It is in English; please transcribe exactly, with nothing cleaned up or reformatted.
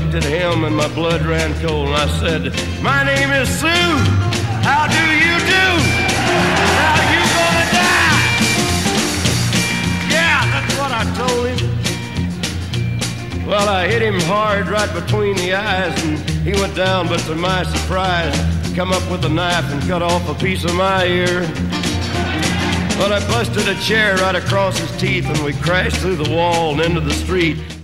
looked at him and my blood ran cold, and I said, my name is Sue. How do you do? How you gonna die? Yeah, that's what I told him. Well, I hit him hard right between the eyes, and he went down, but to my surprise, come up with a knife and cut off a piece of my ear. Well, I busted a chair right across his teeth, and we crashed through the wall and into the street.